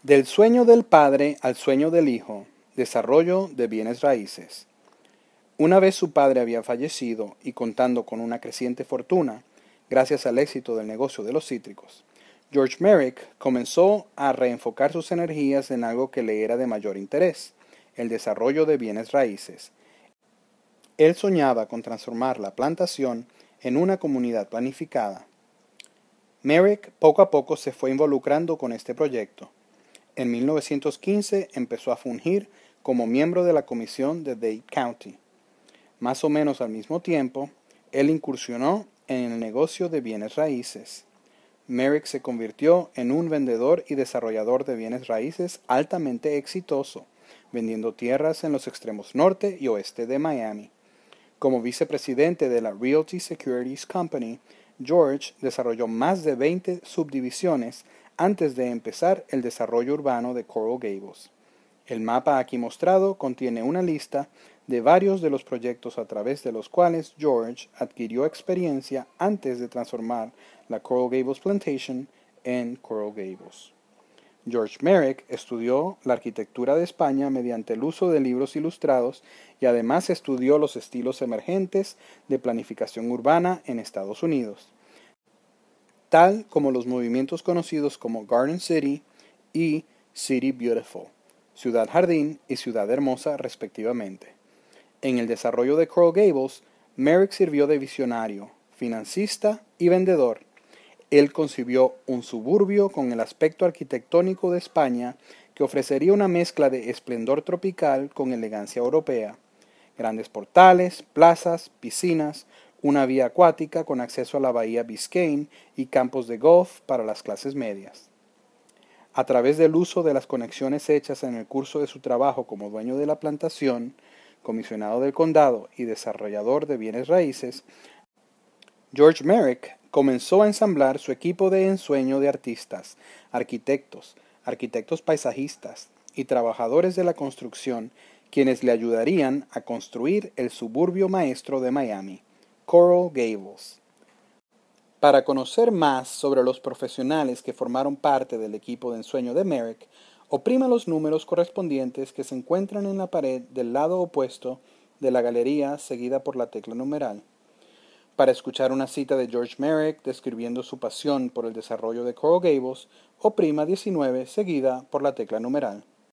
Del sueño del padre al sueño del hijo, desarrollo de bienes raíces. Una vez su padre había fallecido y contando con una creciente fortuna, gracias al éxito del negocio de los cítricos, George Merrick comenzó a reenfocar sus energías en algo que le era de mayor interés, el desarrollo de bienes raíces. Él soñaba con transformar la plantación en una comunidad planificada. Merrick poco a poco se fue involucrando con este proyecto. En 1915 empezó a fungir como miembro de la comisión de Dade County. Más o menos al mismo tiempo, él incursionó en el negocio de bienes raíces. Merrick se convirtió en un vendedor y desarrollador de bienes raíces altamente exitoso, vendiendo tierras en los extremos norte y oeste de Miami. Como vicepresidente de la Realty Securities Company, George desarrolló más de 20 subdivisiones antes de empezar el desarrollo urbano de Coral Gables. El mapa aquí mostrado contiene una lista de varios de los proyectos a través de los cuales George adquirió experiencia antes de transformar la Coral Gables Plantation en Coral Gables. George Merrick estudió la arquitectura de España mediante el uso de libros ilustrados y además estudió los estilos emergentes de planificación urbana en Estados Unidos, tal como los movimientos conocidos como Garden City y City Beautiful, Ciudad Jardín y Ciudad Hermosa respectivamente. En el desarrollo de Coral Gables, Merrick sirvió de visionario, financista y vendedor. Él concibió un suburbio con el aspecto arquitectónico de España que ofrecería una mezcla de esplendor tropical con elegancia europea. Grandes portales, plazas, piscinas, una vía acuática con acceso a la bahía Biscayne y campos de golf para las clases medias. A través del uso de las conexiones hechas en el curso de su trabajo como dueño de la plantación, comisionado del condado y desarrollador de bienes raíces, George Merrick comenzó a ensamblar su equipo de ensueño de artistas, arquitectos paisajistas y trabajadores de la construcción, quienes le ayudarían a construir el suburbio maestro de Miami, Coral Gables. Para conocer más sobre los profesionales que formaron parte del equipo de ensueño de Merrick, oprima los números correspondientes que se encuentran en la pared del lado opuesto de la galería seguida por la tecla numeral. Para escuchar una cita de George Merrick describiendo su pasión por el desarrollo de Coral Gables, oprima 19 seguida por la tecla numeral.